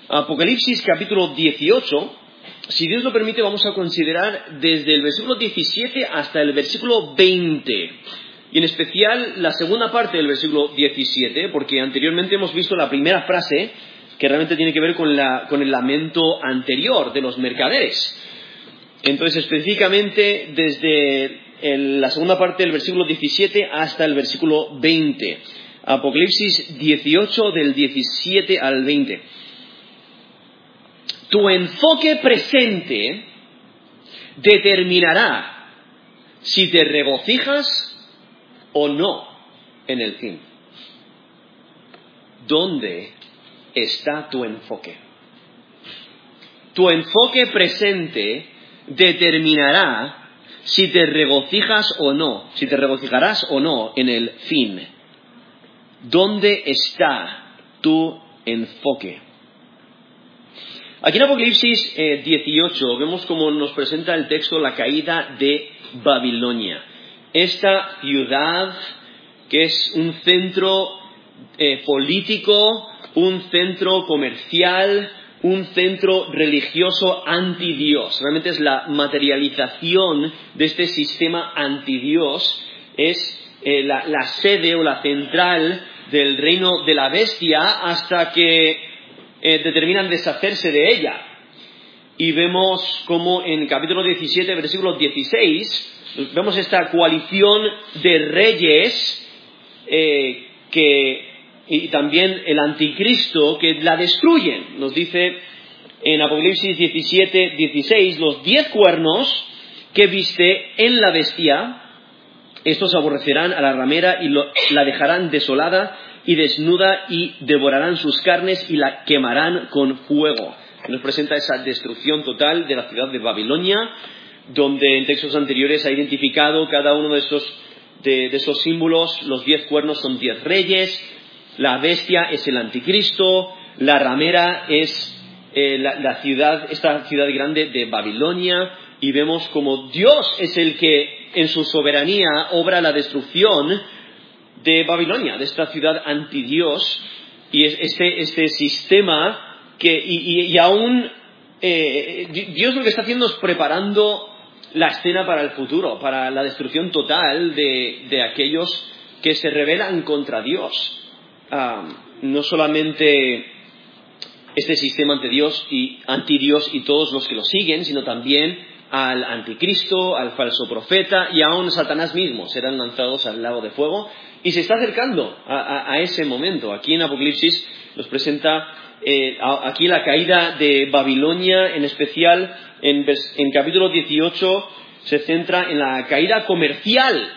Apocalipsis capítulo 18, si Dios lo permite, vamos a considerar desde el versículo 17 hasta el versículo 20. Y en especial la segunda parte del versículo 17, porque anteriormente hemos visto la primera frase, que realmente tiene que ver con el lamento anterior de los mercaderes. Entonces, específicamente desde la segunda parte del versículo 17 hasta el versículo 20. Apocalipsis 18, del 17 al 20. Tu enfoque presente determinará si te regocijas o no en el fin. ¿Dónde está tu enfoque? Tu enfoque presente determinará si te regocijas o no, si te regocijarás o no en el fin. ¿Dónde está tu enfoque? Aquí en Apocalipsis 18 vemos cómo nos presenta el texto la caída de Babilonia. Esta ciudad que es un centro político, un centro comercial, un centro religioso anti-Dios. Realmente es la materialización de este sistema anti-Dios. Es la sede o la central del reino de la bestia hasta que determinan deshacerse de ella. Y vemos como en capítulo 17, versículo 16, vemos esta coalición de reyes y también el anticristo que la destruyen. Nos dice en Apocalipsis 17, 16, los 10 cuernos que viste en la bestia, estos aborrecerán a la ramera y la dejarán desolada y desnuda y devorarán sus carnes y la quemarán con fuego. Nos presenta esa destrucción total de la ciudad de Babilonia, donde en textos anteriores ha identificado cada uno de esos símbolos. Los 10 cuernos son 10 reyes, la bestia es el anticristo, la ramera es esta ciudad grande de Babilonia, y vemos como Dios es el que en su soberanía obra la destrucción de Babilonia, de esta ciudad antidios, y este sistema y aún Dios lo que está haciendo es preparando la escena para el futuro, para la destrucción total de aquellos que se rebelan contra Dios. No solamente este sistema antidios y todos los que lo siguen, sino también al anticristo, al falso profeta, y aún Satanás mismo serán lanzados al lago de fuego. Y se está acercando a ese momento. Aquí en Apocalipsis nos presenta aquí la caída de Babilonia, en especial en capítulo 18 se centra en la caída comercial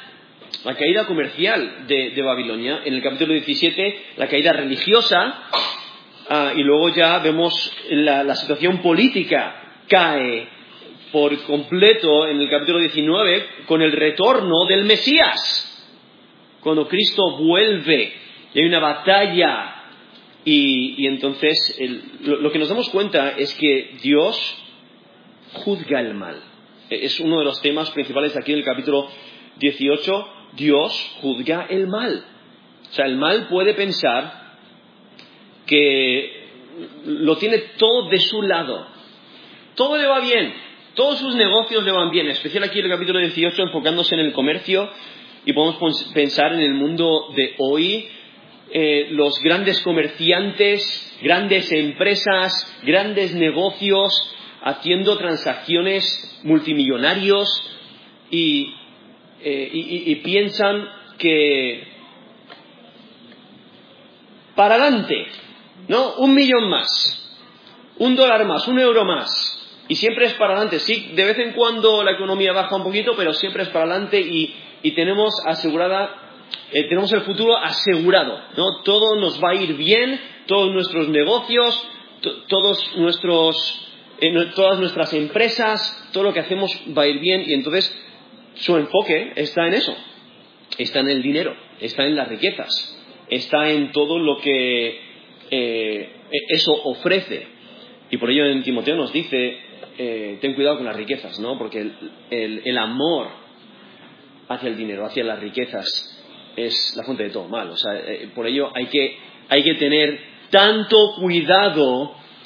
de Babilonia. En el capítulo 17 la caída religiosa, y luego ya vemos la situación política cae por completo en el capítulo 19 con el retorno del Mesías. Cuando Cristo vuelve y hay una batalla, y entonces lo que nos damos cuenta es que Dios juzga el mal. Es uno de los temas principales aquí en el capítulo 18. Dios juzga el mal. O sea, el mal puede pensar que lo tiene todo de su lado. Todo le va bien. Todos sus negocios le van bien. En especial aquí en el capítulo 18 enfocándose en el comercio. Y podemos pensar en el mundo de hoy, los grandes comerciantes, grandes empresas, grandes negocios, haciendo transacciones multimillonarios y piensan que para adelante, ¿no? 1 millón más, $1 más, €1 más. Y siempre es para adelante. Sí, de vez en cuando la economía baja un poquito, pero siempre es para adelante y tenemos tenemos el futuro asegurado, ¿no? Todo nos va a ir bien, todos nuestros negocios, todas nuestras empresas, todo lo que hacemos va a ir bien, y entonces su enfoque está en eso, está en el dinero, está en las riquezas, está en todo lo que eso ofrece. Y por ello en Timoteo nos dice, ten cuidado con las riquezas, ¿no? Porque el amor hacia el dinero, hacia las riquezas, es la fuente de todo mal. O sea, por ello hay que tener tanto cuidado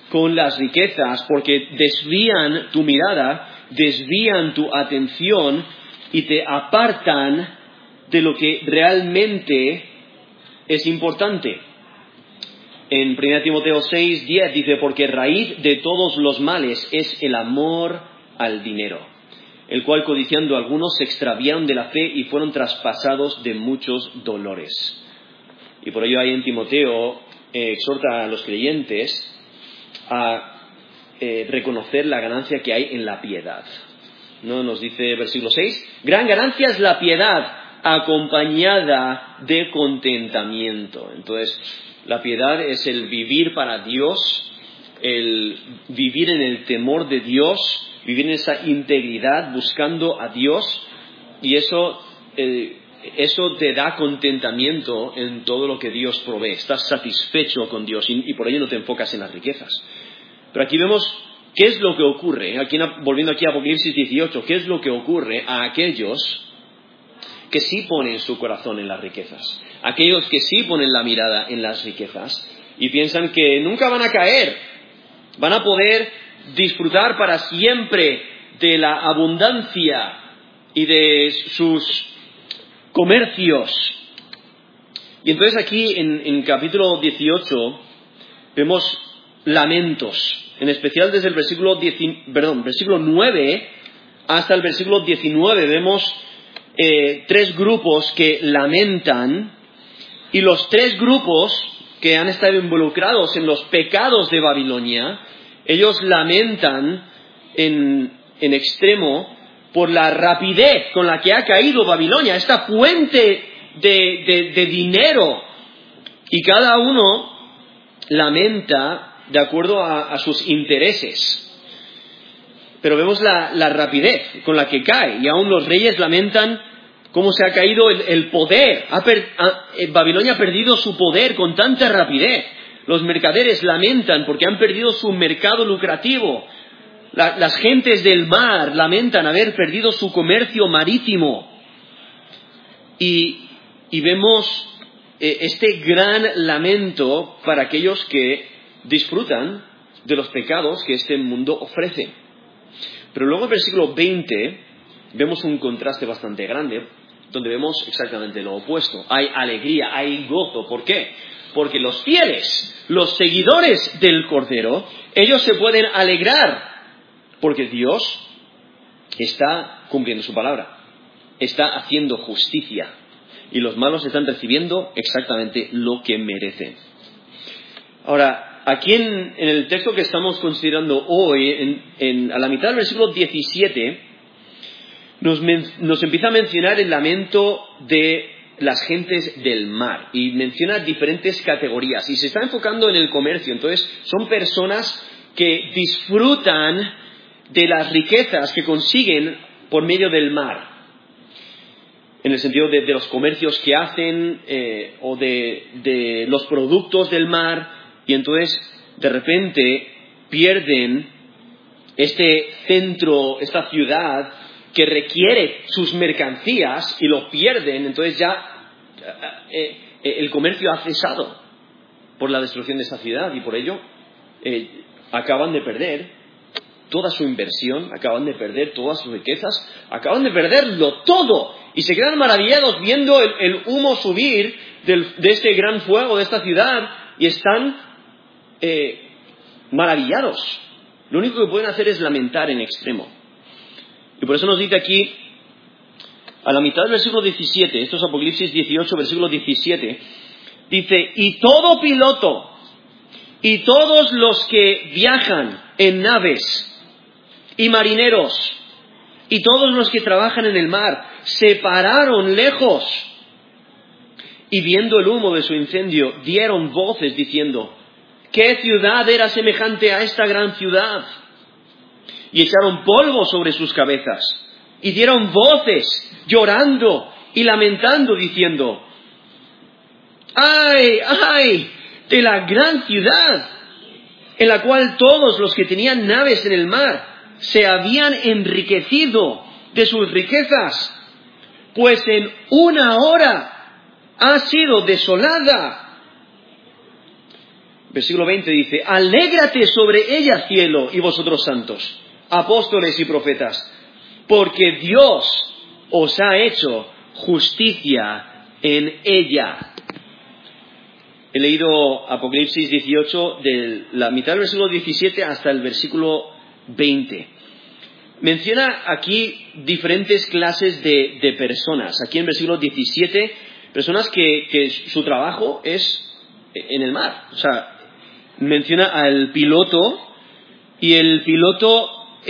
con las riquezas porque desvían tu mirada, desvían tu atención y te apartan de lo que realmente es importante. En 1 Timoteo 6:10 dice, porque raíz de todos los males es el amor al dinero, el cual codiciando algunos se extraviaron de la fe y fueron traspasados de muchos dolores. Y por ello ahí en Timoteo exhorta a los creyentes a reconocer la ganancia que hay en la piedad. ¿No? Nos dice versículo 6, gran ganancia es la piedad acompañada de contentamiento. Entonces, la piedad es el vivir para Dios, el vivir en el temor de Dios, vivir en esa integridad buscando a Dios, y eso te da contentamiento en todo lo que Dios provee. Estás satisfecho con Dios y por ello no te enfocas en las riquezas. Pero aquí vemos qué es lo que ocurre, volviendo aquí a Apocalipsis 18, qué es lo que ocurre a aquellos que sí ponen su corazón en las riquezas, aquellos que sí ponen la mirada en las riquezas y piensan que nunca van a caer, van a poder disfrutar para siempre de la abundancia y de sus comercios. Y entonces aquí en capítulo 18 vemos lamentos, en especial desde el versículo 9 hasta el versículo 19 vemos tres grupos que lamentan, y los tres grupos que han estado involucrados en los pecados de Babilonia, ellos lamentan en extremo por la rapidez con la que ha caído Babilonia, esta fuente de dinero, y cada uno lamenta de acuerdo a sus intereses. Pero vemos la rapidez con la que cae, y aún los reyes lamentan cómo se ha caído el poder. Babilonia ha perdido su poder con tanta rapidez. Los mercaderes lamentan porque han perdido su mercado lucrativo. Las gentes del mar lamentan haber perdido su comercio marítimo. Y vemos este gran lamento para aquellos que disfrutan de los pecados que este mundo ofrece. Pero luego en el versículo 20 vemos un contraste bastante grande, donde vemos exactamente lo opuesto. Hay alegría, hay gozo. ¿Por qué? Porque los fieles, los seguidores del Cordero, ellos se pueden alegrar, porque Dios está cumpliendo su palabra, está haciendo justicia, y los malos están recibiendo exactamente lo que merecen. Ahora, aquí en el texto que estamos considerando hoy, a la mitad del versículo 17, nos empieza a mencionar el lamento de las gentes del mar, y menciona diferentes categorías, y se está enfocando en el comercio. Entonces, son personas que disfrutan de las riquezas que consiguen por medio del mar, en el sentido de los comercios que hacen, o de los productos del mar. Y entonces, de repente, pierden este centro, esta ciudad que requiere sus mercancías, y lo pierden. Entonces ya el comercio ha cesado por la destrucción de esta ciudad, y por ello acaban de perder toda su inversión, acaban de perder todas sus riquezas, acaban de perderlo todo, y se quedan maravillados viendo el humo subir de este gran fuego de esta ciudad, y están maravillados. Lo único que pueden hacer es lamentar en extremo. Y por eso nos dice aquí, a la mitad del versículo 17, esto es Apocalipsis 18, versículo 17, dice, y todo piloto, y todos los que viajan en naves, y marineros, y todos los que trabajan en el mar, se pararon lejos, y viendo el humo de su incendio, dieron voces diciendo, ¿qué ciudad era semejante a esta gran ciudad? Y echaron polvo sobre sus cabezas, y dieron voces, llorando y lamentando, diciendo, ¡ay, ay, de la gran ciudad, en la cual todos los que tenían naves en el mar se habían enriquecido de sus riquezas, pues en una hora ha sido desolada! versículo 20 dice, alégrate sobre ella, cielo, y vosotros santos, apóstoles y profetas, porque Dios os ha hecho justicia en ella. He leído Apocalipsis 18, de la mitad del versículo 17 hasta el versículo 20. Menciona aquí diferentes clases de personas. Aquí en el versículo 17, personas que su trabajo es en el mar. O sea, menciona al piloto, y el piloto,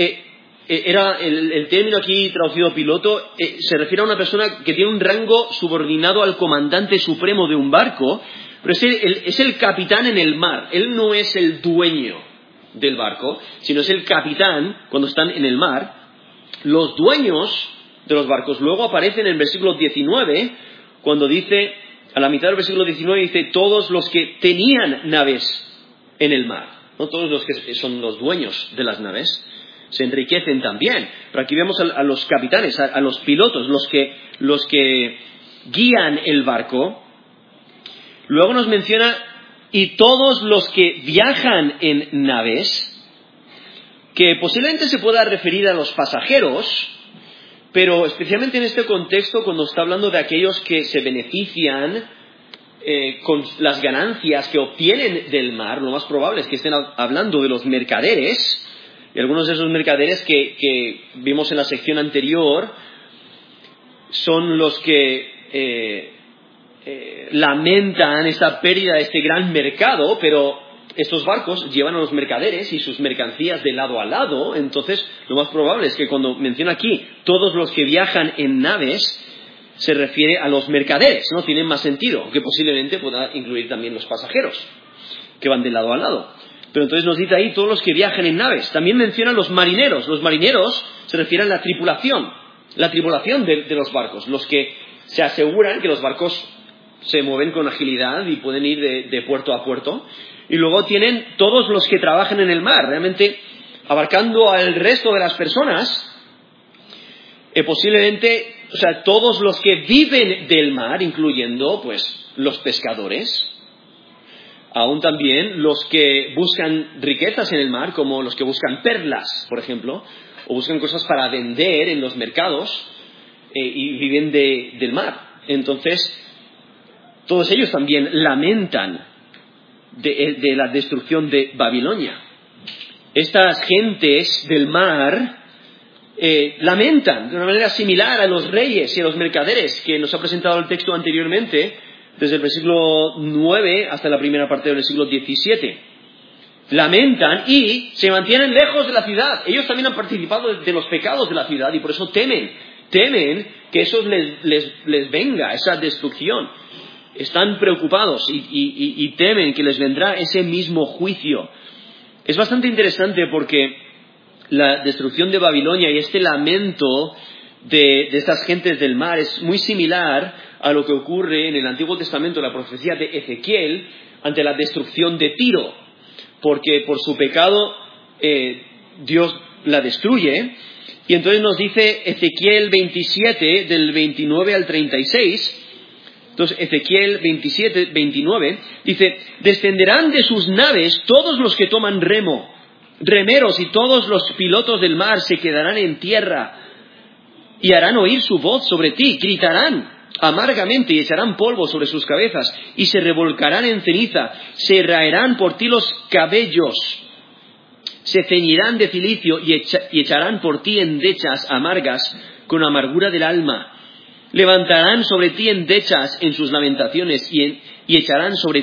era el término aquí traducido piloto, se refiere a una persona que tiene un rango subordinado al comandante supremo de un barco, pero es el capitán en el mar. Él no es el dueño del barco, sino es el capitán cuando están en el mar. Los dueños de los barcos luego aparecen en el versículo 19, cuando dice, a la mitad del versículo 19 dice, todos los que tenían naves en el mar, no todos los que son los dueños de las naves, se enriquecen también. Pero aquí vemos a los capitanes, a los pilotos, los que guían el barco. Luego nos menciona, y todos los que viajan en naves, que posiblemente se pueda referir a los pasajeros, pero especialmente en este contexto, cuando está hablando de aquellos que se benefician con las ganancias que obtienen del mar, lo más probable es que estén hablando de los mercaderes, y algunos de esos mercaderes que vimos en la sección anterior son los que lamentan esta pérdida de este gran mercado, pero estos barcos llevan a los mercaderes y sus mercancías de lado a lado. Entonces lo más probable es que cuando menciona aquí todos los que viajan en naves, se refiere a los mercaderes, ¿no? Tiene más sentido, aunque posiblemente pueda incluir también los pasajeros que van de lado a lado. Pero entonces nos dice ahí todos los que viajan en naves. También menciona los marineros. Los marineros se refieren a la tripulación de los barcos, los que se aseguran que los barcos se mueven con agilidad y pueden ir de puerto a puerto. Y luego tienen todos los que trabajan en el mar, realmente abarcando al resto de las personas, posiblemente, o sea, todos los que viven del mar, incluyendo pues los pescadores, aún también los que buscan riquezas en el mar, como los que buscan perlas, por ejemplo, o buscan cosas para vender en los mercados, y viven del mar. Entonces, todos ellos también lamentan de la destrucción de Babilonia. Estas gentes del mar lamentan de una manera similar a los reyes y a los mercaderes que nos ha presentado el texto anteriormente, desde el versículo 9 hasta la primera parte del versículo 17. Lamentan y se mantienen lejos de la ciudad. Ellos también han participado de los pecados de la ciudad y por eso temen que eso les venga, esa destrucción. Están preocupados y temen que les vendrá ese mismo juicio. Es bastante interesante porque la destrucción de Babilonia y este lamento de estas gentes del mar es muy similar a lo que ocurre en el Antiguo Testamento, la profecía de Ezequiel, ante la destrucción de Tiro, porque por su pecado Dios la destruye. Y entonces nos dice Ezequiel 27, del 29 al 36, entonces Ezequiel 27, 29, dice, descenderán de sus naves todos los que toman remeros, y todos los pilotos del mar se quedarán en tierra, y harán oír su voz sobre ti, gritarán amargamente y echarán polvo sobre sus cabezas, y se revolcarán en ceniza, se raerán por ti los cabellos, se ceñirán de cilicio y echarán por ti endechas amargas con amargura del alma. Levantarán sobre ti endechas en sus lamentaciones y endecharán sobre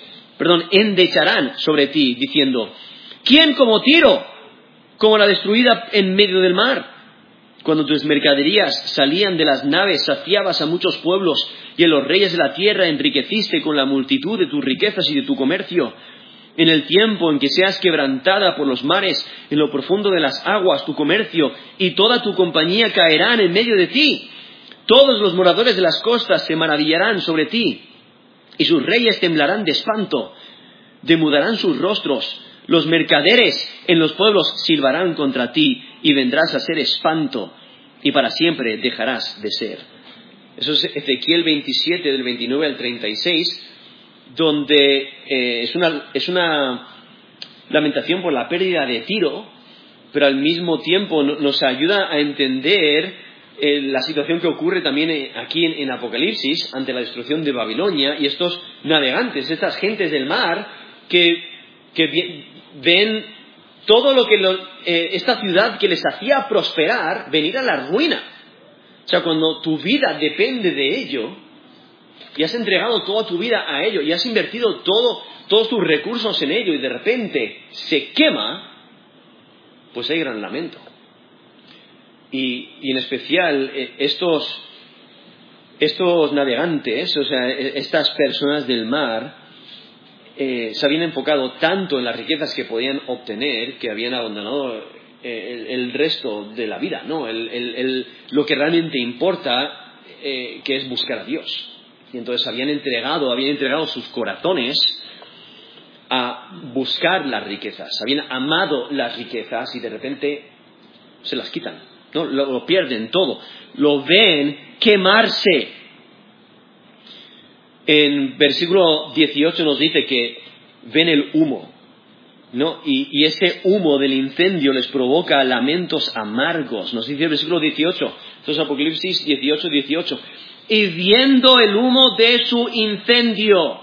ti, diciendo, ¿quién como Tiro, como la destruida en medio del mar? Cuando tus mercaderías salían de las naves, saciabas a muchos pueblos, y a los reyes de la tierra enriqueciste con la multitud de tus riquezas y de tu comercio. En el tiempo en que seas quebrantada por los mares, en lo profundo de las aguas, tu comercio y toda tu compañía caerán en medio de ti. Todos los moradores de las costas se maravillarán sobre ti, y sus reyes temblarán de espanto, demudarán sus rostros. Los mercaderes en los pueblos silbarán contra ti, y vendrás a ser espanto, y para siempre dejarás de ser. Eso es Ezequiel 27, del 29 al 36. donde es una lamentación por la pérdida de Tiro, pero al mismo tiempo nos ayuda a entender la situación que ocurre también aquí en Apocalipsis ante la destrucción de Babilonia y estos navegantes, estas gentes del mar que ven todo lo que esta ciudad que les hacía prosperar venir a la ruina. O sea, cuando tu vida depende de ello y has entregado toda tu vida a ello y has invertido todos tus recursos en ello y de repente se quema, pues hay gran lamento. Y en especial estos navegantes, o sea, estas personas del mar, se habían enfocado tanto en las riquezas que podían obtener que habían abandonado el resto de la vida, ¿no? Lo que realmente importa, que es buscar a Dios. Y entonces habían entregado sus corazones a buscar las riquezas, habían amado las riquezas y de repente se las quitan, ¿no? Lo pierden todo, lo ven quemarse. En versículo 18 nos dice que ven el humo, ¿no? Y ese humo del incendio les provoca lamentos amargos. Nos dice el versículo 18, esto es Apocalipsis 18. Y viendo el humo de su incendio,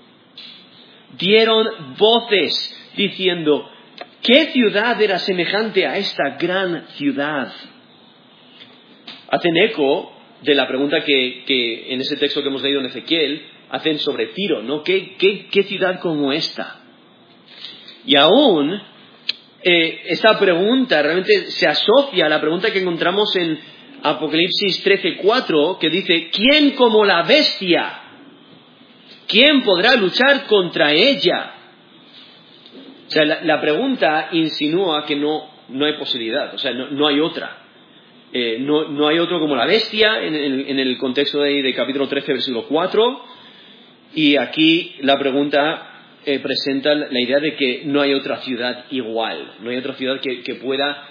dieron voces diciendo: ¿qué ciudad era semejante a esta gran ciudad? Hacen eco de la pregunta que en ese texto que hemos leído en Ezequiel hacen sobre Tiro, ¿no? ¿Qué ciudad como esta? Y aún esta pregunta realmente se asocia a la pregunta que encontramos en Apocalipsis 13:4, que dice: ¿quién como la bestia? ¿Quién podrá luchar contra ella? O sea, la pregunta insinúa que no hay posibilidad, o sea, no hay otra. No hay otro como la bestia en el contexto de capítulo 13, versículo 4. Y aquí la pregunta presenta la idea de que no hay otra ciudad igual, no hay otra ciudad que pueda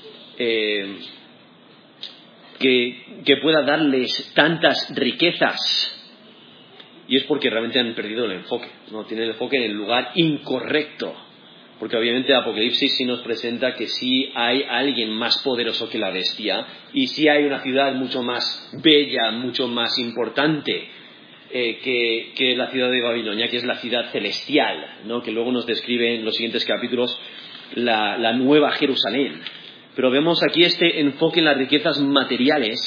darles tantas riquezas. Y es porque realmente han perdido el enfoque, ¿no? Tienen el enfoque en el lugar incorrecto. Porque obviamente Apocalipsis sí nos presenta que sí hay alguien más poderoso que la bestia y sí hay una ciudad mucho más bella, mucho más importante que la ciudad de Babilonia, que es la ciudad celestial, ¿no? Que luego nos describe en los siguientes capítulos la nueva Jerusalén. Pero vemos aquí este enfoque en las riquezas materiales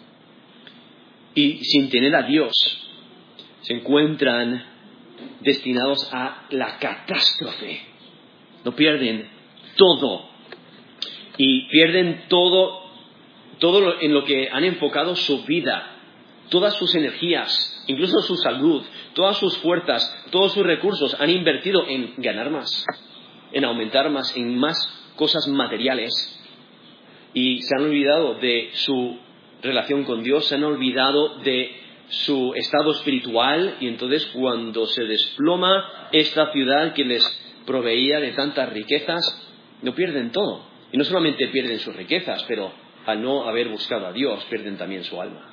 y sin tener a Dios se encuentran destinados a la catástrofe. Lo pierden todo. Y pierden todo en lo que han enfocado su vida, todas sus energías, incluso su salud, todas sus fuerzas, todos sus recursos han invertido en ganar más, en aumentar más, en más cosas materiales. Y se han olvidado de su relación con Dios, se han olvidado de su estado espiritual, y entonces cuando se desploma esta ciudad que les proveía de tantas riquezas, lo pierden todo. Y no solamente pierden sus riquezas, pero al no haber buscado a Dios, pierden también su alma.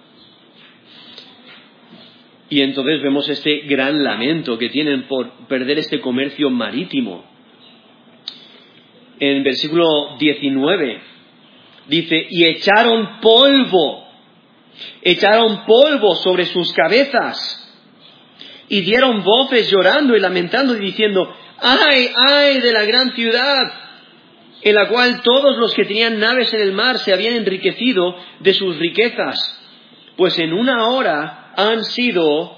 Y entonces vemos este gran lamento que tienen por perder este comercio marítimo. En el versículo 19 dice: y echaron polvo sobre sus cabezas, y dieron voces llorando y lamentando y diciendo: ¡ay, ay de la gran ciudad, en la cual todos los que tenían naves en el mar se habían enriquecido de sus riquezas! Pues en una hora ha sido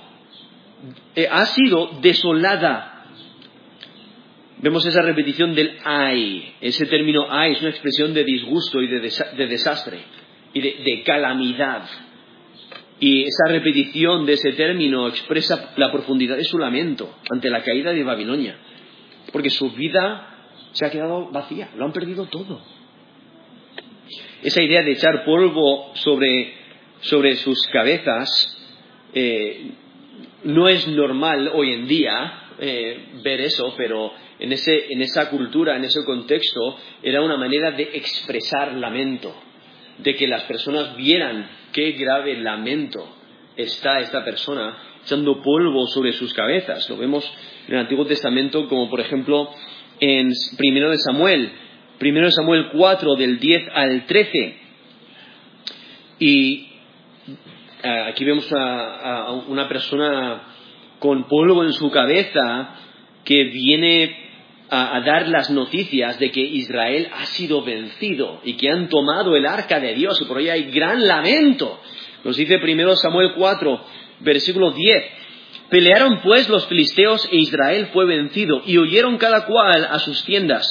desolada. Vemos esa repetición del ay. Ese término ay es una expresión de disgusto y de desastre y de calamidad. Y esa repetición de ese término expresa la profundidad de su lamento ante la caída de Babilonia. Porque su vida se ha quedado vacía, lo han perdido todo. Esa idea de echar polvo sobre sus cabezas no es normal hoy en día ver eso, pero en esa cultura, en ese contexto, era una manera de expresar lamento, de que las personas vieran qué grave lamento está esta persona echando polvo sobre sus cabezas. Lo vemos en el Antiguo Testamento, como por ejemplo en 1 Samuel 4, del 10 al 13. Y aquí vemos a una persona con polvo en su cabeza que viene a dar las noticias de que Israel ha sido vencido y que han tomado el arca de Dios, y por ello hay gran lamento. Nos dice 1 Samuel 4, versículo 10. Pelearon pues los filisteos e Israel fue vencido, y huyeron cada cual a sus tiendas.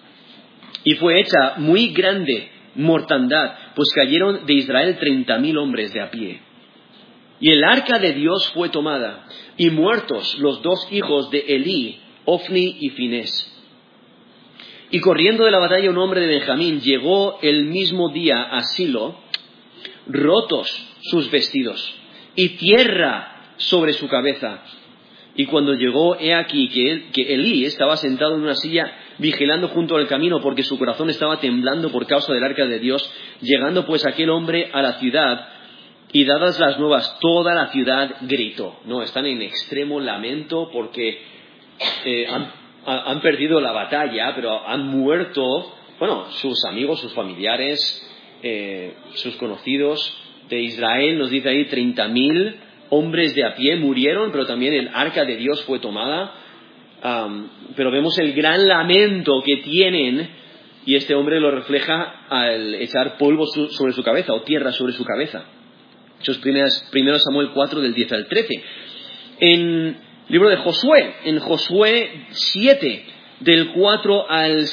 Y fue hecha muy grande mortandad, pues cayeron de Israel 30,000 hombres de a pie. Y el arca de Dios fue tomada, y muertos los 2 hijos de Elí, Ofni y Finés. Y corriendo de la batalla un hombre de Benjamín llegó el mismo día a Silo, rotos sus vestidos, y tierra sobre su cabeza. Y cuando llegó, he aquí que Elí estaba sentado en una silla vigilando junto al camino, porque su corazón estaba temblando por causa del arca de Dios. Llegando pues aquel hombre a la ciudad, y dadas las nuevas, toda la ciudad gritó. No, están en extremo lamento porque han perdido la batalla, pero han muerto, sus amigos, sus familiares, sus conocidos de Israel. Nos dice ahí 30,000 hombres de a pie murieron, pero también el arca de Dios fue tomada. Pero vemos el gran lamento que tienen, y este hombre lo refleja al echar polvo sobre su cabeza, o tierra sobre su cabeza. Eso es 1 Samuel 4, del 10 al 13. En libro de Josué, en Josué 7, del 4 al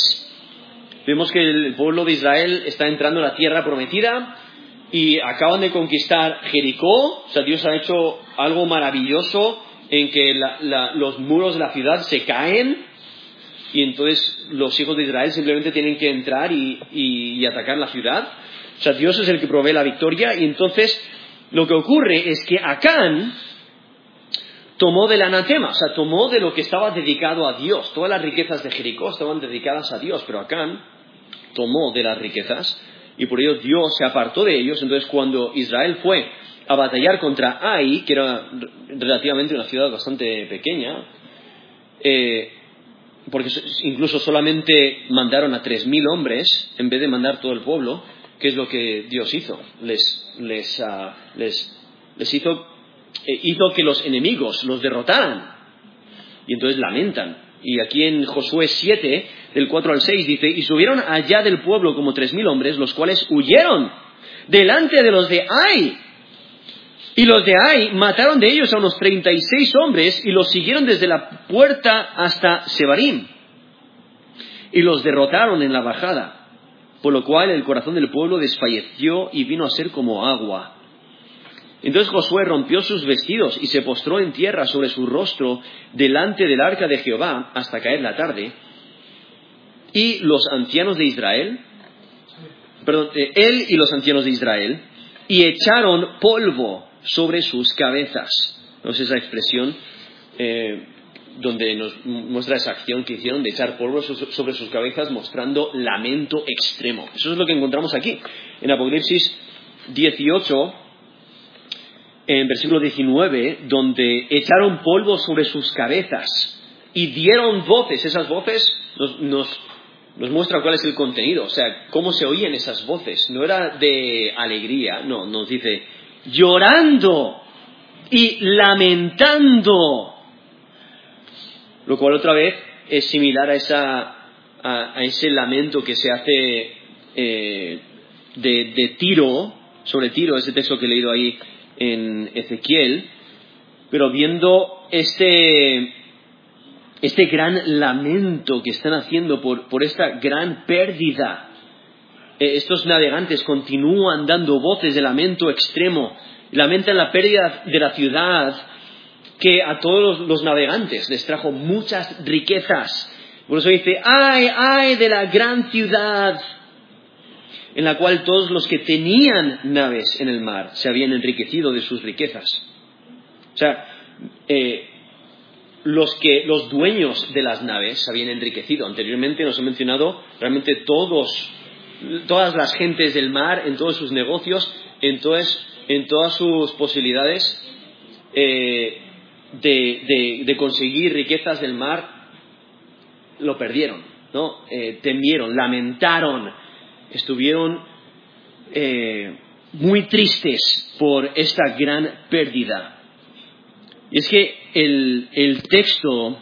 6, vemos que el pueblo de Israel está entrando en la tierra prometida y acaban de conquistar Jericó. O sea, Dios ha hecho algo maravilloso en que los muros de la ciudad se caen, y entonces los hijos de Israel simplemente tienen que entrar y atacar la ciudad. O sea, Dios es el que provee la victoria, y entonces lo que ocurre es que Acán tomó del anatema, o sea, tomó de lo que estaba dedicado a Dios. Todas las riquezas de Jericó estaban dedicadas a Dios, pero Acán tomó de las riquezas, y por ello Dios se apartó de ellos. Entonces, cuando Israel fue a batallar contra Ai, que era relativamente una ciudad bastante pequeña, porque incluso solamente mandaron a 3,000 hombres en vez de mandar todo el pueblo. ¿Qué es lo que Dios hizo? Hizo que los enemigos los derrotaran, y entonces lamentan. Y aquí en Josué 7, del 4 al 6, dice: y subieron allá del pueblo como 3,000 hombres, los cuales huyeron delante de los de Ai. Y los de Ai mataron de ellos a unos 36 hombres, y los siguieron desde la puerta hasta Sebarim, y los derrotaron en la bajada. Por lo cual el corazón del pueblo desfalleció y vino a ser como agua. Entonces Josué rompió sus vestidos y se postró en tierra sobre su rostro delante del arca de Jehová hasta caer la tarde. Y los ancianos de Israel, él y los ancianos de Israel, y echaron polvo sobre sus cabezas. ¿No es esa expresión donde nos muestra esa acción que hicieron de echar polvo sobre sus cabezas, mostrando lamento extremo? Eso es lo que encontramos aquí en Apocalipsis 18, en versículo 19, donde echaron polvo sobre sus cabezas y dieron voces. Esas voces nos muestra cuál es el contenido, o sea, cómo se oían esas voces. No era de alegría, no, nos dice llorando y lamentando. Lo cual otra vez es similar a ese lamento que se hace de Tiro, sobre Tiro, ese texto que he leído ahí en Ezequiel, pero viendo este gran lamento que están haciendo por esta gran pérdida. Estos navegantes continúan dando voces de lamento extremo, lamentan la pérdida de la ciudad, que a todos los navegantes les trajo muchas riquezas. Por eso dice: ¡ay, ay de la gran ciudad! En la cual todos los que tenían naves en el mar se habían enriquecido de sus riquezas. O sea, los dueños de las naves se habían enriquecido. Anteriormente nos he mencionado realmente todas las gentes del mar, en todos sus negocios, en todas sus posibilidades, de conseguir riquezas del mar, lo perdieron, ¿no? Temieron, lamentaron, estuvieron muy tristes por esta gran pérdida. Y es que el texto,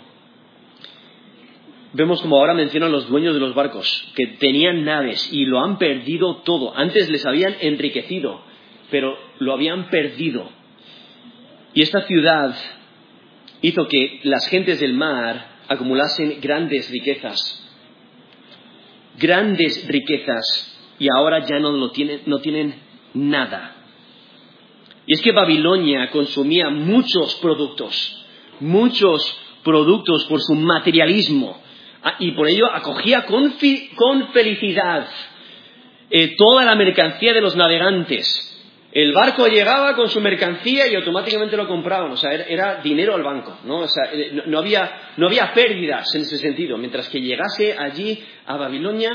vemos como ahora mencionan los dueños de los barcos, que tenían naves y lo han perdido todo. Antes les habían enriquecido, pero lo habían perdido. Y esta ciudad hizo que las gentes del mar acumulasen grandes riquezas, y ahora ya no tienen nada. Y es que Babilonia consumía muchos productos por su materialismo, y por ello acogía con felicidad toda la mercancía de los navegantes. El barco llegaba con su mercancía y automáticamente lo compraban, o sea, era dinero al banco, ¿no? O sea, no había pérdidas en ese sentido. Mientras que llegase allí a Babilonia,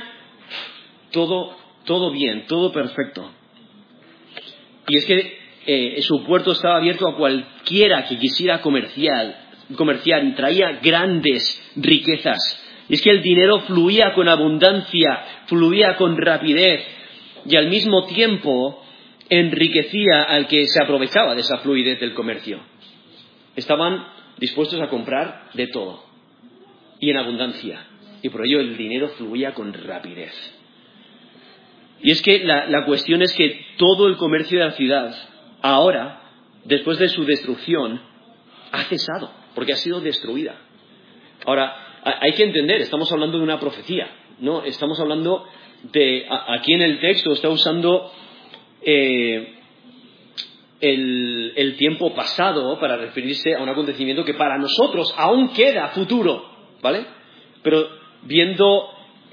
todo bien, todo perfecto. Y es que su puerto estaba abierto a cualquiera que quisiera comerciar y traía grandes riquezas. Y es que el dinero fluía con abundancia, fluía con rapidez y al mismo tiempo enriquecía al que se aprovechaba de esa fluidez del comercio. Estaban dispuestos a comprar de todo y en abundancia, y por ello el dinero fluía con rapidez. Y es que la cuestión es que todo el comercio de la ciudad ahora, después de su destrucción, ha cesado porque ha sido destruida. Ahora, hay que entender, estamos hablando de una profecía, ¿no? Estamos hablando aquí en el texto está usando el tiempo pasado para referirse a un acontecimiento que para nosotros aún queda futuro, ¿vale? Pero viendo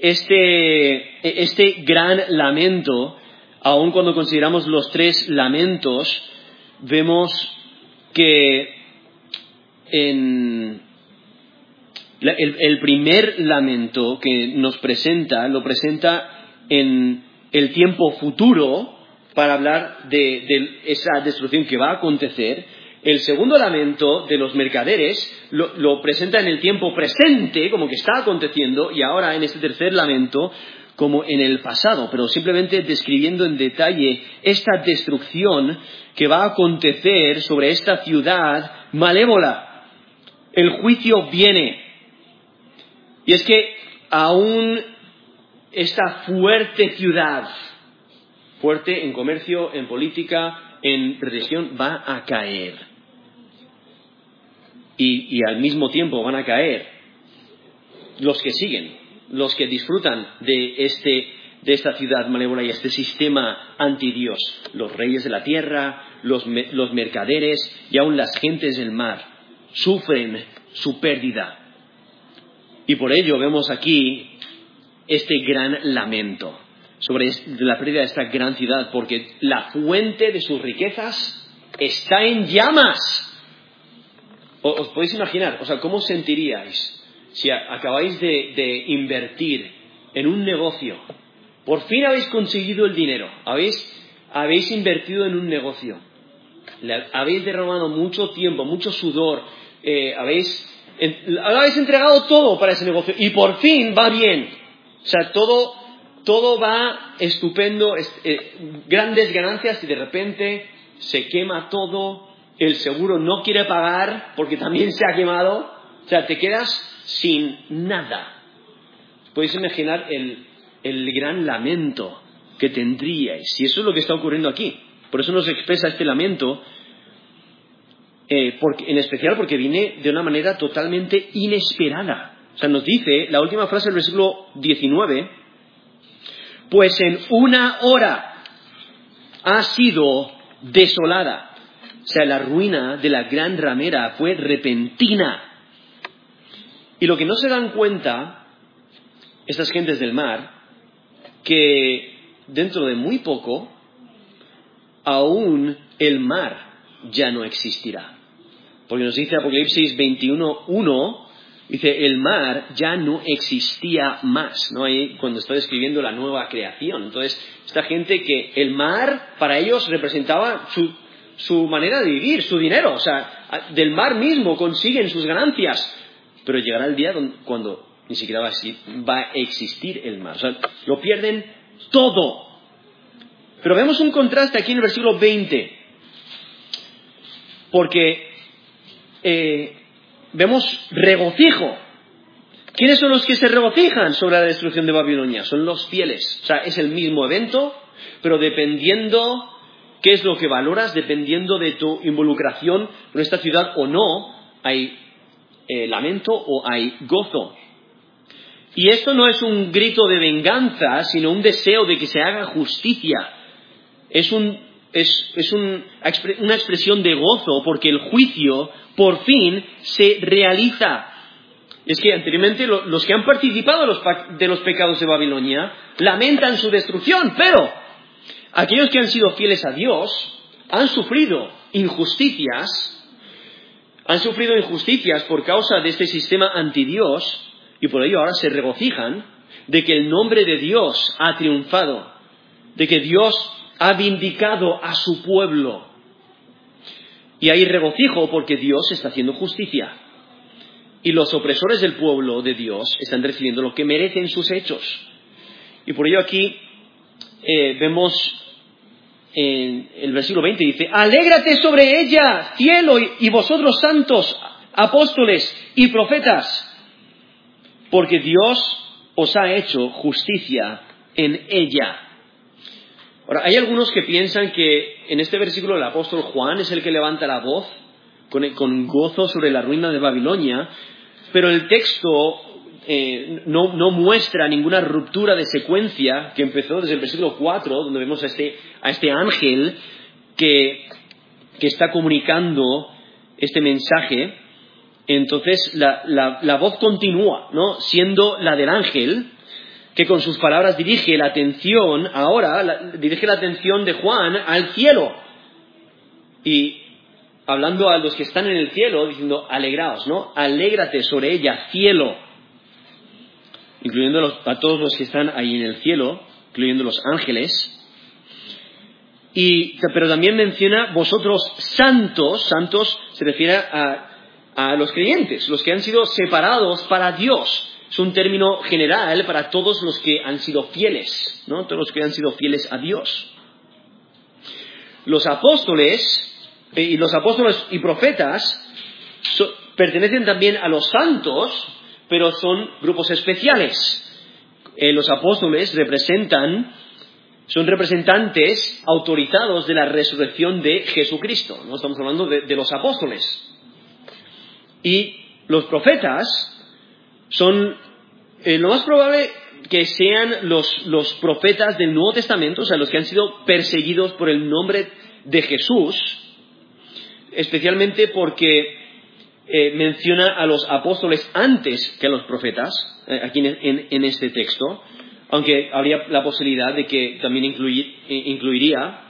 este gran lamento, aun cuando consideramos los 3 lamentos, vemos que el primer lamento que nos presenta, lo presenta en el tiempo futuro para hablar de esa destrucción que va a acontecer. El segundo lamento de los mercaderes lo presenta en el tiempo presente, como que está aconteciendo, y ahora en este tercer lamento como en el pasado, pero simplemente describiendo en detalle esta destrucción que va a acontecer sobre esta ciudad malévola. El juicio viene. Y es que aún esta fuerte ciudad, fuerte en comercio, en política, en religión, va a caer. Y al mismo tiempo van a caer los que siguen, los que disfrutan de esta ciudad malévola y este sistema antidios. Los reyes de la tierra, los mercaderes y aún las gentes del mar sufren su pérdida. Y por ello vemos aquí este gran lamento sobre la pérdida de esta gran ciudad, porque la fuente de sus riquezas está en llamas. ¿Os podéis imaginar? O sea, ¿cómo os sentiríais si acabáis de invertir en un negocio? Por fin habéis conseguido el dinero, habéis invertido en un negocio, habéis derramado mucho tiempo, mucho sudor, habéis entregado todo para ese negocio y por fin va bien. O sea, todo va estupendo, grandes ganancias, y de repente se quema todo, el seguro no quiere pagar porque también se ha quemado, o sea, te quedas sin nada. Podéis imaginar el gran lamento que tendríais, y eso es lo que está ocurriendo aquí. Por eso nos expresa este lamento, en especial porque viene de una manera totalmente inesperada. O sea, nos dice la última frase del versículo 19, pues en 1 hora ha sido desolada. O sea, la ruina de la gran ramera fue repentina. Y lo que no se dan cuenta estas gentes del mar, que dentro de muy poco, aún el mar ya no existirá. Porque nos dice Apocalipsis 21:1, dice, el mar ya no existía más, ¿no? Ahí cuando está describiendo la nueva creación. Entonces, esta gente que el mar para ellos representaba su manera de vivir, su dinero. O sea, del mar mismo consiguen sus ganancias. Pero llegará el día cuando ni siquiera va a existir el mar. O sea, lo pierden todo. Pero vemos un contraste aquí en el versículo 20. Porque vemos regocijo. ¿Quiénes son los que se regocijan sobre la destrucción de Babilonia? Son los fieles. O sea, es el mismo evento, pero dependiendo qué es lo que valoras, dependiendo de tu involucración con esta ciudad o no, hay lamento o hay gozo. Y esto no es un grito de venganza, sino un deseo de que se haga justicia. Es una expresión de gozo porque el juicio por fin se realiza. Es que anteriormente los que han participado de los pecados de Babilonia lamentan su destrucción, pero aquellos que han sido fieles a Dios han sufrido injusticias por causa de este sistema antidios y por ello ahora se regocijan de que el nombre de Dios ha triunfado, de que Dios ha vindicado a su pueblo. Y hay regocijo porque Dios está haciendo justicia. Y los opresores del pueblo de Dios están recibiendo lo que merecen sus hechos. Y por ello aquí vemos en el versículo 20, dice: alégrate sobre ella, cielo, y vosotros santos, apóstoles y profetas, porque Dios os ha hecho justicia en ella. Ahora, hay algunos que piensan que en este versículo el apóstol Juan es el que levanta la voz con gozo sobre la ruina de Babilonia, pero el texto no muestra ninguna ruptura de secuencia que empezó desde el versículo 4, donde vemos a este ángel que está comunicando este mensaje. Entonces la voz continúa, ¿no? Siendo la del ángel, que con sus palabras dirige la atención de Juan al cielo. Y hablando a los que están en el cielo, diciendo: alegraos, ¿no? Alégrate sobre ella, cielo. Incluyendo a todos los que están ahí en el cielo, incluyendo los ángeles. Pero también menciona vosotros santos se refiere a los creyentes, los que han sido separados para Dios. Es un término general para todos los que han sido fieles, ¿no? Todos los que han sido fieles a Dios. Los apóstoles y profetas pertenecen también a los santos, pero son grupos especiales. Los apóstoles son representantes autorizados de la resurrección de Jesucristo, ¿no? Estamos hablando de los apóstoles. Y los profetas son lo más probable que sean los profetas del Nuevo Testamento, o sea, los que han sido perseguidos por el nombre de Jesús, especialmente porque menciona a los apóstoles antes que a los profetas, aquí en este texto, aunque habría la posibilidad de que también incluyera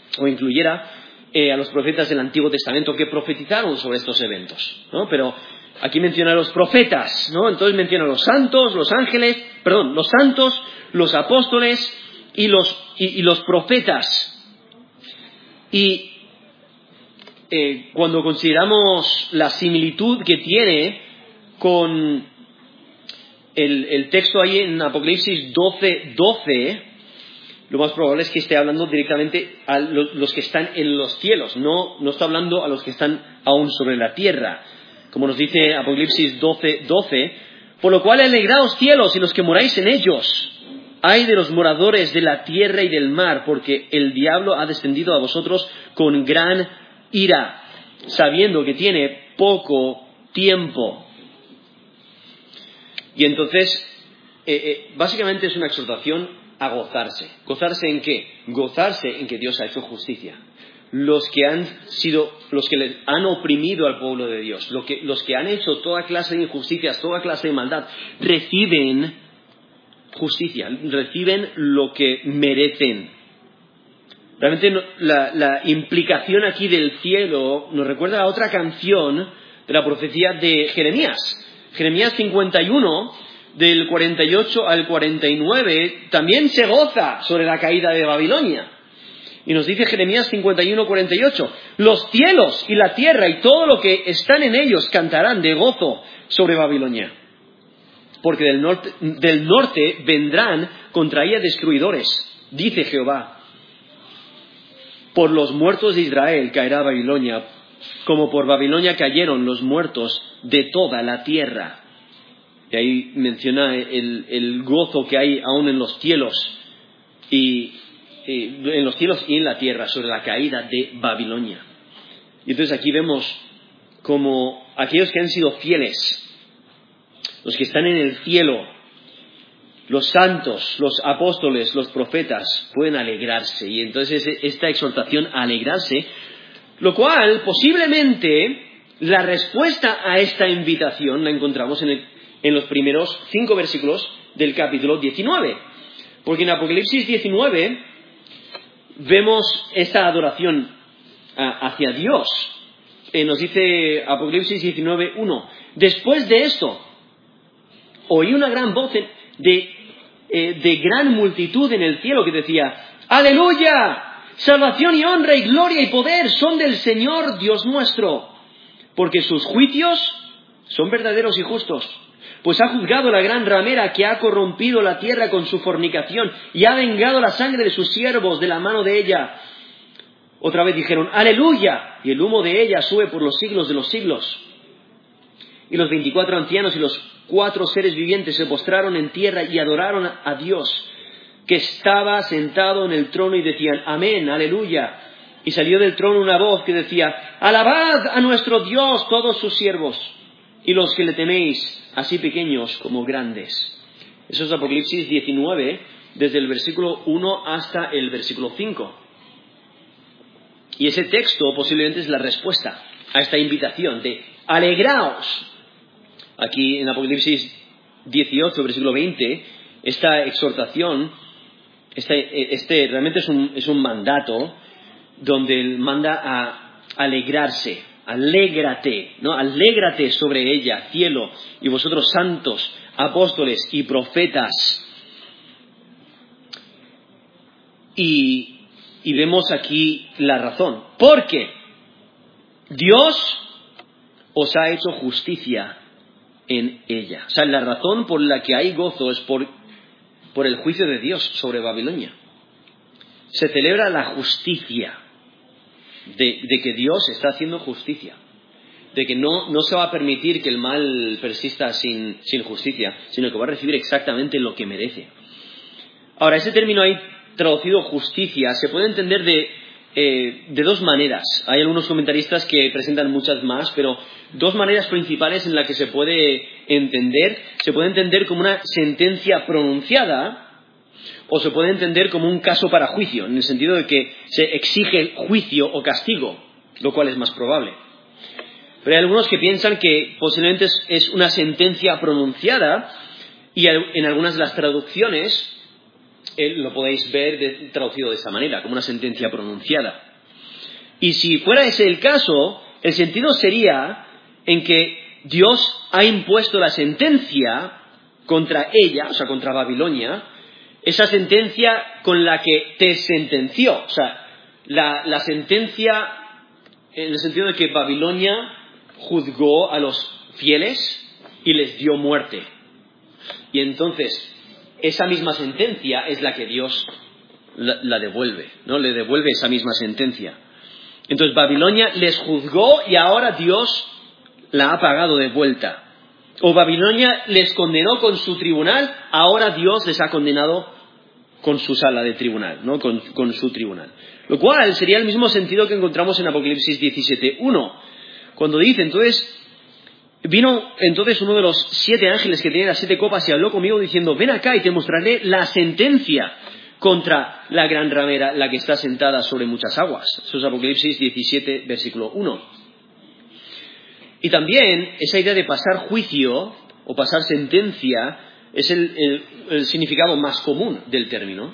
a los profetas del Antiguo Testamento que profetizaron sobre estos eventos, ¿no? Pero aquí menciona a los profetas, ¿no? Entonces menciona a los santos, los santos, los apóstoles y los profetas. Y cuando consideramos la similitud que tiene con el texto ahí en Apocalipsis 12, lo más probable es que esté hablando directamente a los que están en los cielos, no está hablando a los que están aún sobre la tierra. Como nos dice Apocalipsis 12, por lo cual alegraos cielos y los que moráis en ellos. Ay de los moradores de la tierra y del mar, porque el diablo ha descendido a vosotros con gran ira, sabiendo que tiene poco tiempo. Y entonces, básicamente es una exhortación a gozarse. ¿Gozarse en qué? Gozarse en que Dios ha hecho justicia. Los que les han oprimido al pueblo de Dios, los que han hecho toda clase de injusticias, toda clase de maldad, reciben justicia, reciben lo que merecen. Realmente la implicación aquí del cielo nos recuerda a otra canción de la profecía de Jeremías. Jeremías 51, del 48 al 49, también se goza sobre la caída de Babilonia. Y nos dice Jeremías 51:48, los cielos y la tierra y todo lo que están en ellos cantarán de gozo sobre Babilonia. Porque del norte vendrán contra ella destruidores, dice Jehová. Por los muertos de Israel caerá Babilonia, como por Babilonia cayeron los muertos de toda la tierra. Y ahí menciona el gozo que hay aún en los cielos y en la tierra sobre la caída de Babilonia. Y entonces aquí vemos como aquellos que han sido fieles, los que están en el cielo, los santos, los apóstoles, los profetas, pueden alegrarse. Y entonces esta exhortación a alegrarse, lo cual posiblemente la respuesta a esta invitación la encontramos en los primeros 5 versículos del capítulo 19. Porque en Apocalipsis 19 vemos esta adoración hacia Dios. Nos dice Apocalipsis 19:1. Después de esto, oí una gran voz de gran multitud en el cielo que decía: ¡Aleluya! Salvación y honra y gloria y poder son del Señor Dios nuestro, porque sus juicios son verdaderos y justos. Pues ha juzgado la gran ramera que ha corrompido la tierra con su fornicación y ha vengado la sangre de sus siervos de la mano de ella. Otra vez dijeron: ¡Aleluya! Y el humo de ella sube por los siglos de los siglos. Y los 24 ancianos y los 4 seres vivientes se postraron en tierra y adoraron a Dios, que estaba sentado en el trono, y decían: Amén, aleluya. Y salió del trono una voz que decía: Alabad a nuestro Dios todos sus siervos, y los que le teméis, así pequeños como grandes. Eso es Apocalipsis 19, desde el versículo 1 hasta el versículo 5. Y ese texto posiblemente es la respuesta a esta invitación de alegraos. Aquí en Apocalipsis 18, versículo 20, esta exhortación, realmente es un mandato donde él manda a alegrarse. Alégrate, ¿no? Alégrate sobre ella, cielo, y vosotros santos, apóstoles y profetas. Y vemos aquí la razón. Porque Dios os ha hecho justicia en ella. O sea, la razón por la que hay gozo es por el juicio de Dios sobre Babilonia. Se celebra la justicia de que Dios está haciendo justicia, de que no se va a permitir que el mal persista sin justicia, sino que va a recibir exactamente lo que merece. Ahora, ese término ahí traducido justicia se puede entender de dos maneras. Hay algunos comentaristas que presentan muchas más, pero dos maneras principales en las que se puede entender. Se puede entender como una sentencia pronunciada, o se puede entender como un caso para juicio, en el sentido de que se exige juicio o castigo, lo cual es más probable. Pero hay algunos que piensan que posiblemente es una sentencia pronunciada, y en algunas de las traducciones lo podéis ver traducido de esa manera, como una sentencia pronunciada. Y si fuera ese el caso, el sentido sería en que Dios ha impuesto la sentencia contra ella, o sea, contra Babilonia, esa sentencia con la que te sentenció. O sea, la sentencia en el sentido de que Babilonia juzgó a los fieles y les dio muerte. Y entonces esa misma sentencia es la que Dios la devuelve, ¿no? Le devuelve esa misma sentencia. Entonces Babilonia les juzgó y ahora Dios la ha pagado de vuelta. O Babilonia les condenó con su tribunal, ahora Dios les ha condenado con su sala de tribunal, ¿no? Con su tribunal. Lo cual sería el mismo sentido que encontramos en Apocalipsis 17:1, cuando dice: vino entonces uno de los 7 ángeles que tenía las 7 copas y habló conmigo diciendo: ven acá y te mostraré la sentencia contra la gran ramera, la que está sentada sobre muchas aguas. Eso es Apocalipsis 17, versículo 1. Y también esa idea de pasar juicio o pasar sentencia es el significado más común del término.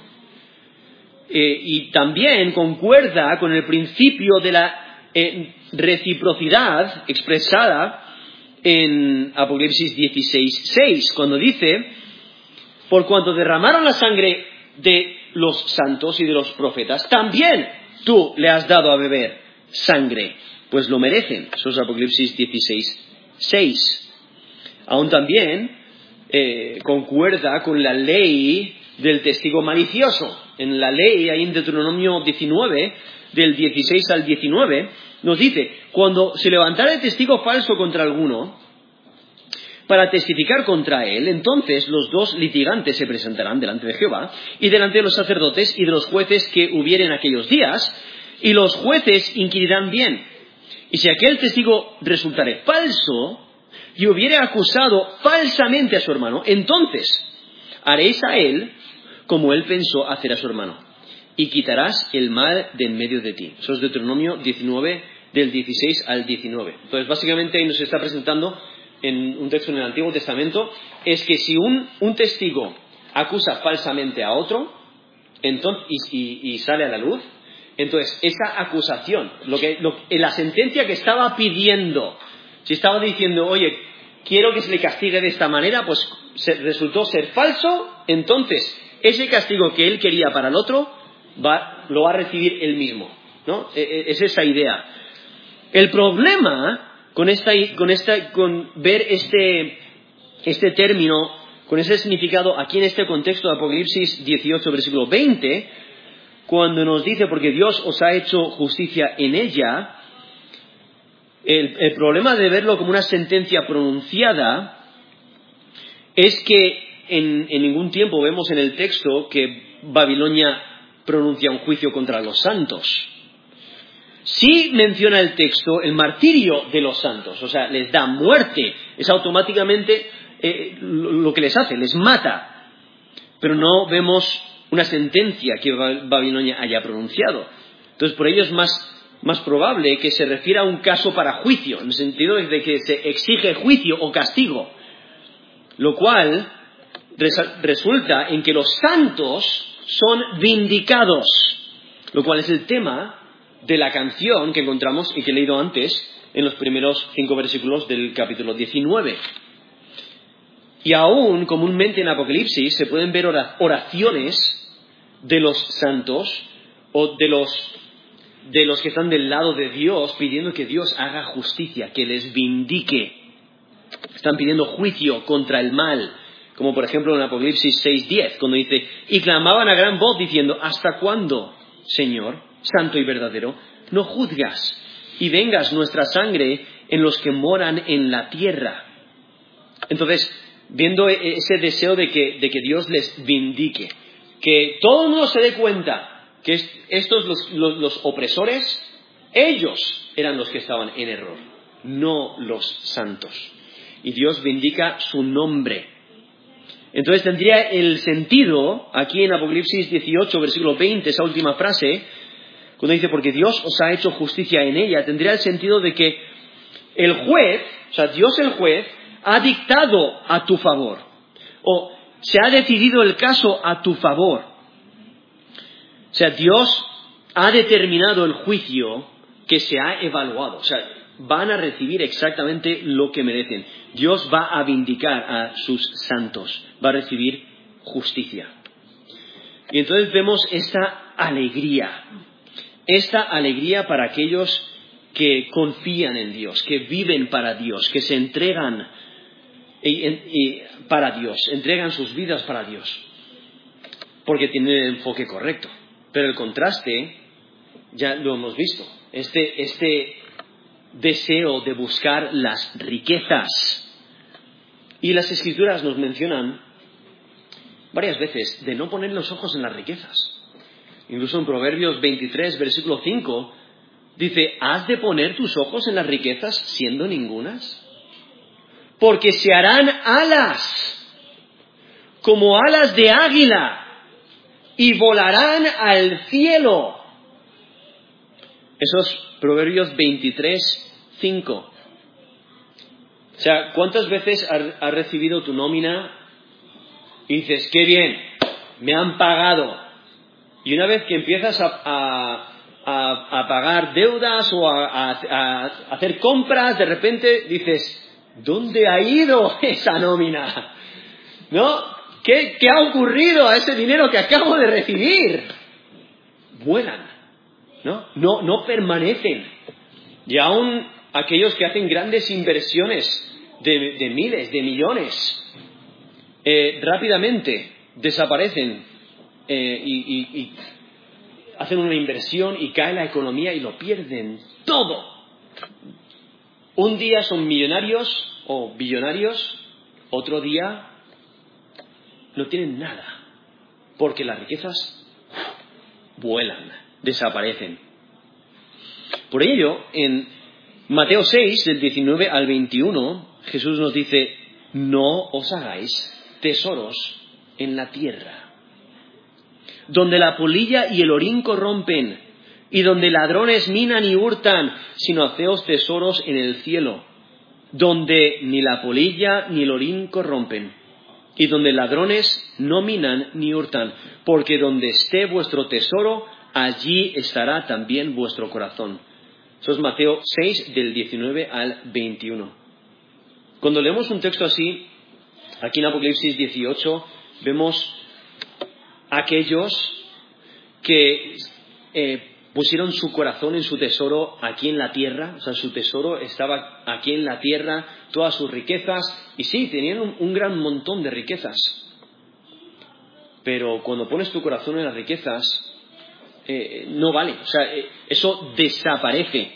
Y también concuerda con el principio de la reciprocidad expresada en Apocalipsis 16:6, cuando dice: por cuanto derramaron la sangre de los santos y de los profetas, también tú le has dado a beber sangre, pues lo merecen. Eso es Apocalipsis 16:6. Aún también concuerda con la ley del testigo malicioso. En la ley, ahí en Deuteronomio 19, del 16 al 19, nos dice, cuando se levantara el testigo falso contra alguno, para testificar contra él, entonces los dos litigantes se presentarán delante de Jehová y delante de los sacerdotes y de los jueces que hubieren aquellos días, y los jueces inquirirán bien. Y si aquel testigo resultare falso y hubiere acusado falsamente a su hermano, entonces haréis a él como él pensó hacer a su hermano, y quitarás el mal de en medio de ti. Eso es Deuteronomio 19, del 16 al 19. Entonces, básicamente ahí nos está presentando en un texto en el Antiguo Testamento, es que si un testigo acusa falsamente a otro, entonces, y sale a la luz, entonces esa acusación, la sentencia que estaba pidiendo, si estaba diciendo, oye, quiero que se le castigue de esta manera, pues resultó ser falso, entonces ese castigo que él quería para el otro, lo va a recibir él mismo, ¿no? Es esa idea. El problema con ver este término, con ese significado aquí en este contexto de Apocalipsis 18, versículo 20, cuando nos dice, porque Dios os ha hecho justicia en ella, el problema de verlo como una sentencia pronunciada es que en ningún tiempo vemos en el texto que Babilonia pronuncia un juicio contra los santos. Sí menciona el texto el martirio de los santos, o sea, les da muerte, es automáticamente lo que les hace, les mata. Pero no vemos una sentencia que Babilonia haya pronunciado. Entonces, por ello es más probable que se refiera a un caso para juicio, en el sentido de que se exige juicio o castigo, lo cual resulta en que los santos son vindicados, lo cual es el tema de la canción que encontramos y que he leído antes en los primeros 5 versículos del capítulo 19. Y aún comúnmente en Apocalipsis se pueden ver oraciones de los santos o de los que están del lado de Dios pidiendo que Dios haga justicia, que les vindique. Están pidiendo juicio contra el mal, como por ejemplo en Apocalipsis 6:10, cuando dice, y clamaban a gran voz diciendo, ¿hasta cuándo, Señor, santo y verdadero, no juzgas y vengas nuestra sangre en los que moran en la tierra? Entonces, viendo ese deseo de que Dios les vindique, que todo el mundo se dé cuenta que estos los opresores, ellos eran los que estaban en error, no los santos. Y Dios vindica su nombre. Entonces tendría el sentido, aquí en Apocalipsis 18, versículo 20, esa última frase, cuando dice, porque Dios os ha hecho justicia en ella, tendría el sentido de que el juez, o sea, Dios el juez, ha dictado a tu favor, o se ha decidido el caso a tu favor. O sea, Dios ha determinado el juicio que se ha evaluado, o sea, van a recibir exactamente lo que merecen. Dios va a vindicar a sus santos, va a recibir justicia. Y entonces vemos esta alegría para aquellos que confían en Dios, que viven para Dios, que se entregan para Dios, entregan sus vidas para Dios, porque tienen el enfoque correcto. Pero el contraste, ya lo hemos visto, este deseo de buscar las riquezas. Y las Escrituras nos mencionan varias veces de no poner los ojos en las riquezas. Incluso en Proverbios 23, versículo 5, dice, ¿has de poner tus ojos en las riquezas siendo ningunas? Porque se harán alas, como alas de águila, y volarán al cielo. Esos Proverbios 23, 5. O sea, ¿cuántas veces has recibido tu nómina y dices, qué bien, me han pagado? Y una vez que empiezas a pagar deudas o a hacer compras, de repente dices, ¿dónde ha ido esa nómina? ¿No? ¿Qué ha ocurrido a ese dinero que acabo de recibir? Vuelan. No permanecen. Y aún aquellos que hacen grandes inversiones de miles, de millones, rápidamente desaparecen y hacen una inversión y cae la economía y lo pierden todo. Un día son millonarios o billonarios, otro día no tienen nada, porque las riquezas vuelan, desaparecen. Por ello, en Mateo 6, del 19 al 21, Jesús nos dice: no os hagáis tesoros en la tierra, donde la polilla y el orín corrompen, y donde ladrones minan y hurtan, sino haceos tesoros en el cielo, donde ni la polilla ni el orín corrompen, y donde ladrones no minan ni hurtan, porque donde esté vuestro tesoro, allí estará también vuestro corazón. Eso es Mateo 6, del 19 al 21. Cuando leemos un texto así, aquí en Apocalipsis 18, vemos aquellos que pusieron su corazón en su tesoro aquí en la tierra. O sea, su tesoro estaba aquí en la tierra, todas sus riquezas, y sí, tenían un gran montón de riquezas. Pero cuando pones tu corazón en las riquezas, no vale. O sea, eso desaparece.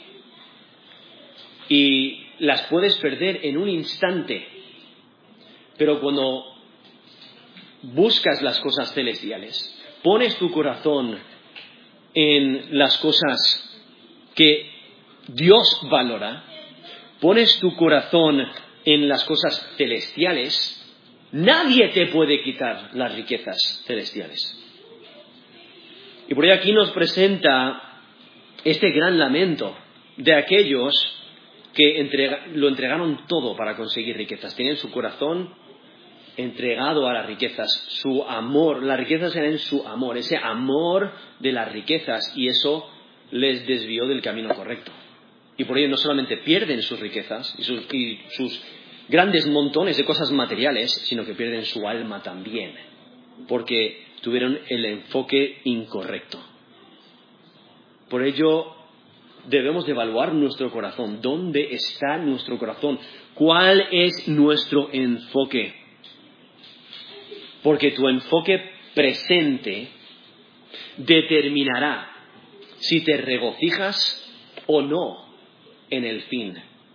Y las puedes perder en un instante. Pero cuando buscas las cosas celestiales, pones tu corazón en las cosas que Dios valora, pones tu corazón en las cosas celestiales, nadie te puede quitar las riquezas celestiales. Y por ello aquí nos presenta este gran lamento de aquellos que lo entregaron todo para conseguir riquezas. Tienen su corazón entregado a las riquezas, su amor, las riquezas eran su amor, ese amor de las riquezas, y eso les desvió del camino correcto. Y por ello no solamente pierden sus riquezas y sus grandes montones de cosas materiales, sino que pierden su alma también, porque tuvieron el enfoque incorrecto. Por ello debemos de evaluar nuestro corazón. ¿Dónde está nuestro corazón? ¿Cuál es nuestro enfoque? Porque tu enfoque presente determinará si te regocijas o no en el fin.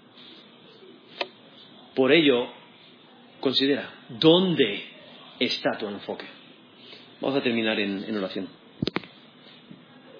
Por ello, considera, ¿dónde está tu enfoque? Vamos a terminar en oración.